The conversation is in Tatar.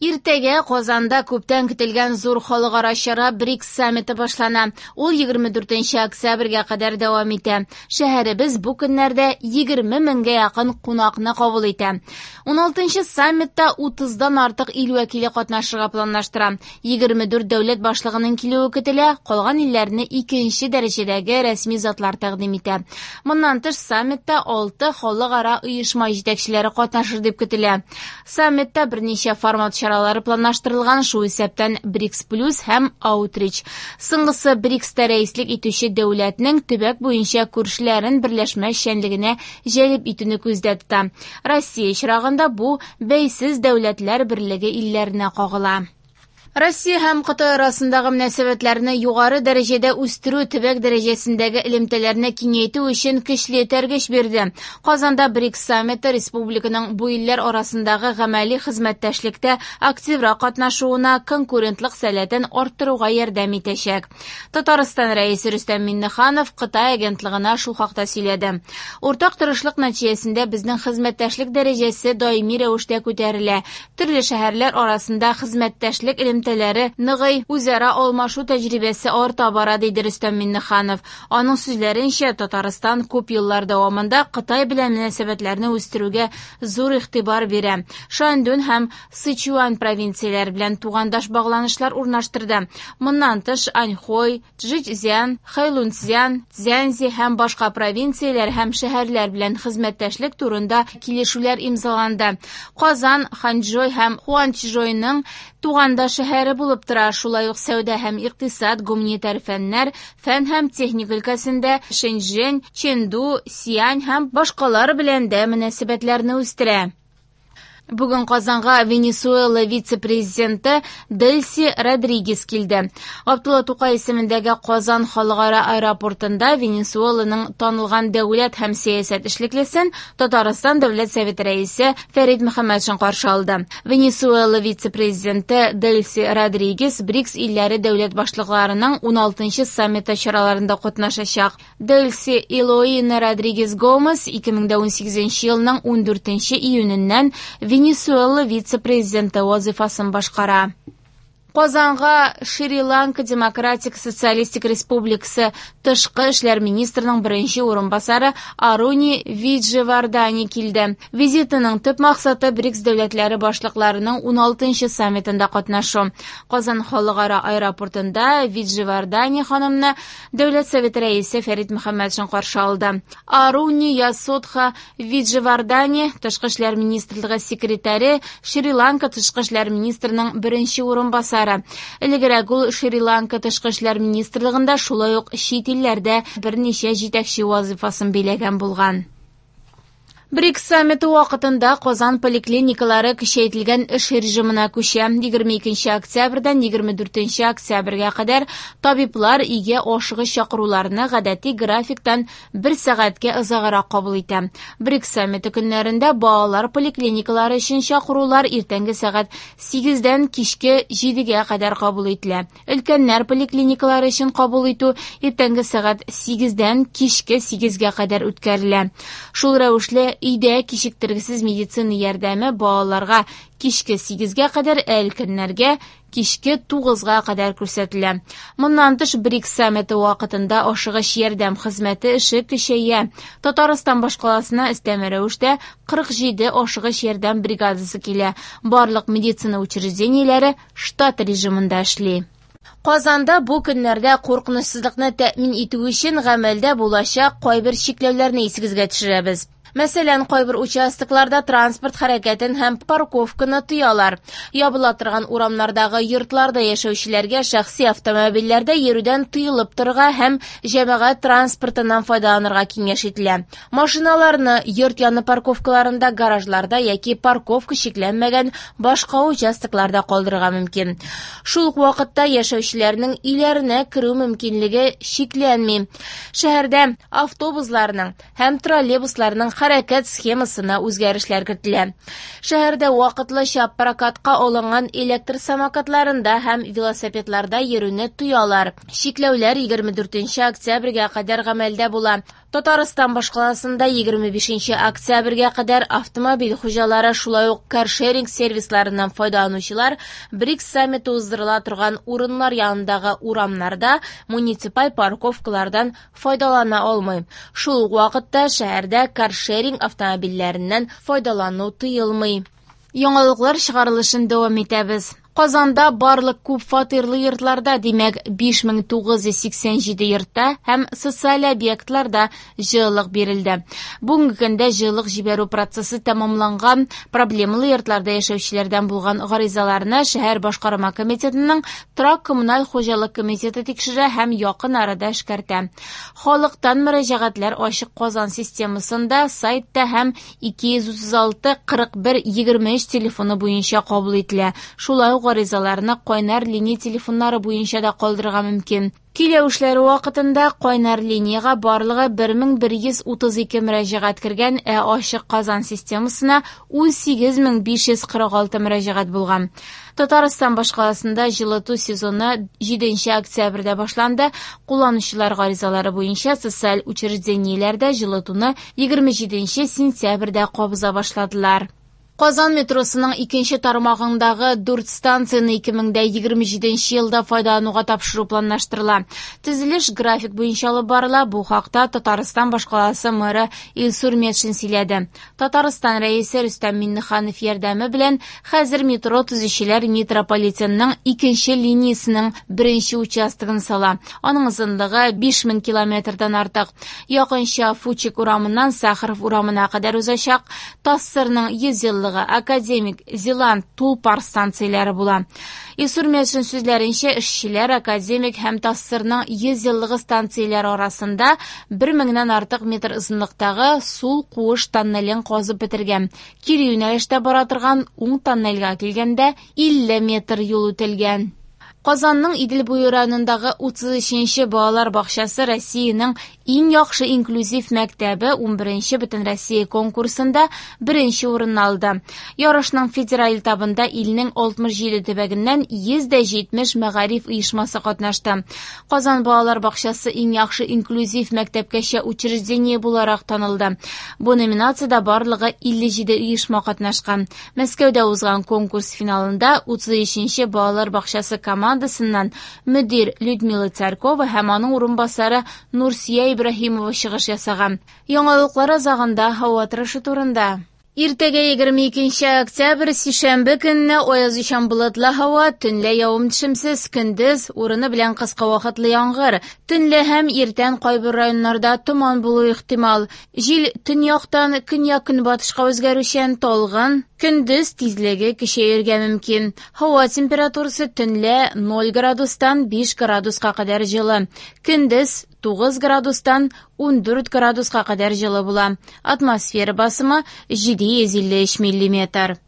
Иртәгә Казанда күптән көтелгән зур халыкара чара БРИКС саммиты башлана. Ул 24 октябрьгә кадәр дәвам итә. Шәһәребез бу көннәрдә 20 меңгә якын кунакны кабул итә. 16 саммитта 30дан артык ил вәкиле катнашырга планлаштыра. 24 дәүләт башлыгының килүе көтелә, калган илләрне икенче дәрәҗәдәге рәсми затлар тәкъдим итә. Моннан тыш саммитта 6 халыкара оешма җитәкчеләре катнашыр дип көтелә. Саммитта берничә формат чаралары планлаштырылган, шул исәптән БРИКС плюс һәм Аутрич. Соңгысы БРИКСта рәислек итүче дәүләтнең төбәк буенча күршеләрен берләшмә эшчәнлегенә җәлеп итүне күздә тота. Россия чирагында бу бәйсез дәүләтләр берлеге илләренә кагыла. Россия һәм Кытай арасындагы мөнәсәбәтләрне югары дәрәҗәдә үстерү төбәк дәрәҗәсендәге элемтәләрне киңәйтү өчен көчле тәргеш бирде. Казанда БРИКС саммиты республиканың бу илләр арасындагы гамәли хезмәттәшлектә активрак катнашуына, конкурентлык сәләтен арттыруга ярдәм итәчәк. Татарстан рәисе Рөстәм Миңнеханов Кытай агентлыгына шул хакта сөйләде. Уртак тырышлык нәтиҗәсендә безнең хезмәттәшлек дәрәҗәсе даими рәвештә күтәрелә. Төрле шәһәрләр арасында хезмәттәшлек ныгый, үзара алмашу тәҗрибәсе арта бара, диде Рөстәм Миңнеханов. Аның сүзләренчә, Татарстан күп еллар дәвамында Кытай белән мөнәсәбәтләрне үстерүгә зур игътибар бирә. Шаньдун һәм Сычуань провинцияләре белән тугандаш багланышлар урнаштырды. Моннан тыш Аньхой, Чжэцзян, Хэйлунцзян, Цзянси һәм башка провинцияләр һәм шәһәрләр белән хезмәттәшлек турында килешүләр имзаланды. Казан, Ханчжоу һәм Хуанчжоуның туганда шәһәре булып тора. Шулай ук сәүдә һәм икътисад, гуманитар фәннәр, фән һәм техника өлкәсендә Шэньчжэнь, Чэнду, Сиань һәм башкалар белән дә мөнәсәбәтләрне үстерә. Бүген Казанга Венесуэла вице-президенты Дельси Родригес килде. Габдулла Тукай исемендәге Казан халыкара аэропортында Венесуэланың танылган дәүләт һәм сәясәт эшлеклесен Татарстан дәүләт советы рәисе Фәрит Мөхәммәтшин каршы алды. Венесуэла вице-президенты Дельси Родригес БРИКС илләре дәүләт башлыкларының 16 саммиты чараларында катнашачак. Дельси Илоина Родригес Гомес 2018 елның 14 июненнән Венесуэла вице-президенты вазифасын башкара. Казанга Шри-Ланка Демократик Социалистик Республикасы тышкы эшләр министрының беренче урынбасары Аруни Видживардани килде. Визитының төп максаты БРИКС дәүләтләре башлыкларының 16 саммитында катнашу. Казан халыкара аэропортында Видживардани ханымны дәүләт советы рәисе Фәрит Мөхәммәтшин каршы алды. Аруни Ясудха Видживардани тышкы эшләр министрлыгы секретаре, Шри-Ланка тышкы эшләр министрының беренче урынбасары. Элегрәк ул Шри-Ланка тышкы эшләр министрлыгында, шулай ук чит илләрдә берничә җитәкче вазифасын биләгән булган. БРИКС саммиты вакытында Казан поликлиникалары көчәйтелгән эш режимына күчә. 22 октябрьдән 24 октябрьгә кадәр табиблар өйгә ашыгыч чакыруларны гадәти графиктан 1 сәгатькә озаграк кабул итә. БРИКС саммиты көннәрендә балалар поликлиникалары өчен чакырулар иртәнге сәгать 8дән кичке 7гә кадәр кабул ителә. Өлкәннәр поликлиникалары өчен кабул итү иртәнге сәгать 8дән кичке 8гә кадәр үткәрелә. Шул рәвешле өйдә кичектергесез медицина ярдәме балаларга кичке 8гә кадәр, өлкәннәргә кичке 9гә кадәр күрсәтелә. Моннан тыш БРИКС саммиты вакытында ашыгыч ярдәм хезмәте эше көчәя. Татарстан башкаласына өстәмә рәвештә 47 ашыгыч ярдәм бригадасы килә. Барлык медицина учреждениеләре штат режимында эшли. Казанда бу көннәрдә куркынычсызлыкны тәэмин итү өчен гамәлдә булачак кайбер чикләүләрне исегезгә төшерәбез. Мәсәлән, кайбер участокларда транспорт хәрәкәтен һәм парковканы тыялар. Ябыла торган урамнардагы йортларда яшәүчеләргә шәхси автомобильләрдә йөрүдән тыелып торырга һәм җәмәгать транспортыннан файдаланырга киңәш ителә. Машиналарны йорт яны парковкаларында, гаражларда яки парковка чикләнмәгән башка участокларда калдырырга мөмкин. Шул ук вакытта яшәүчеләрнең өйләренә керү мөмкинлеге чикләнми. Шәһәрдә автобусларның һәм троллейбусларның хәрәкәт схемасына үзгәрешләр кертелә. Шәһәрдә вакытлыча прокатка алынган электр самокатларында һәм велосипедларда йөрүне тыялар. Чикләүләр 24 октябрьгә кадәр гамәлдә була. Татарстан башкаласында 25 октябрьгә кадәр автомобиль хуҗалары шулай ук каршеринг сервисларыннан файдаланучылар БРИКС саммиты уздырыла торган урыннар янындагы урамнарда муниципаль парковкалардан файдалана алмый. Шул ук вакытта шәһәрдә каршеринг автомобильләреннән файдалану тыелмый. Яңалыклар чыгарылышын дәвам итәбез. Казанда барлык күп фатирлы йортларда, димәк 5987 йортта һәм социаль объектларда җылылык бирелде. Бүгенге көндә җылылык җибәрү процессы тәмамланган, проблемалы йортларда яшәүчеләрдән булган гаризаларны шәһәр башкарма комитетының торак коммуналь хуҗалык комитеты тикшерә һәм якын арада эшкәртә. Халыктан мөрәҗәгатьләр ачык Казан системасында, сайтта һәм 236 41 23 телефоны буенча кабул ителә. Шулай гаризаларны кайнар линия телефоннары буенча да калдырырга мөмкин. Киләүшләр вакытында кайнар линияга барлыгы 1132 мөрәҗәгать кергән, ачык Казан системасына 18546 мөрәҗәгать булган. Татарстан башкаласында җылыту сезоны 7 октябрьдә башланды. Кулланучылар гаризалары буенча социаль учреждениеләрдә җылытуны 27 сентябрьдә кабыза башладылар. Казан метросының 2 тармагындагы 4 станцияны 2027 елда файдалануга тапшыру планлаштырыла. Төзелеш график буенча алып барыла. Бу хакта Татарстан башкаласы мэры Илсур Метшин сөйләде. Татарстан рәисе Рөстәм Миңнеханов ярдәме белән хәзер метро төзүчеләр метрополитенның 2 линиясенең 1 участогын сала. Аның озынлыгы 5000 километрдан артык. Якынча Фучик урамыннан Сахаров урамына кадәр узачак. Тассырның 100 Академик, Зеланд, Тулпар станцияләре була. Илсур Метшин сүзләренчә, эшчеләр Академик һәм Тассырның 100 еллыгы станцияләре арасында 1000-нән артык метр озынлыктагы сул куыш тоннелен казып бетергән. Кире юнәлештә бара торган уң тоннельгә килгәндә 50 метр юл үтелгән. Казанның Идел буе районындагы 33-нче балалар бакчасы Россиянең иң яхшы инклюзив мәктәбе 11-нче бөтен Россия конкурсында 1-нче урынны алды. Ярышның федераль этабында илнең 67 төбәгеннән 170 мәгариф оешмасы катнашты. Казан балалар бакчасы иң яхшы инклюзив мәктәпкәчә учреждение буларак танылды. Бу номинациядә барлыгы 57 оешма катнашкан. Мәскәүдә узган конкурс финалында 33-нче балалар бакчасы командасыннан мөдир Людмила Царькова һәм аның урынбасары Нурсия Ибраһимова чыгыш ясаган. Яңалыклар азагында һава торышы турында. Иртәгә 22 октябрь сишәмбе көнне аязучан болытлы һава, төнлә явым-төшемсез, көндез урыны белән кыска вакытлы яңгыр. Төнлә һәм иртән кайбер районнарда томан булу ихтимал. Җил төньяктан көньяк-көнбатышка үзгәрүчән талгын. Көндез тизлеге көчәерергә мөмкин. Һава температурасы төнлә 0 градустан 5 градуска кадәр җылы. Көндез 9 градустан 14 градуска кадәр җылы була. Атмосфера басымы 753 мм.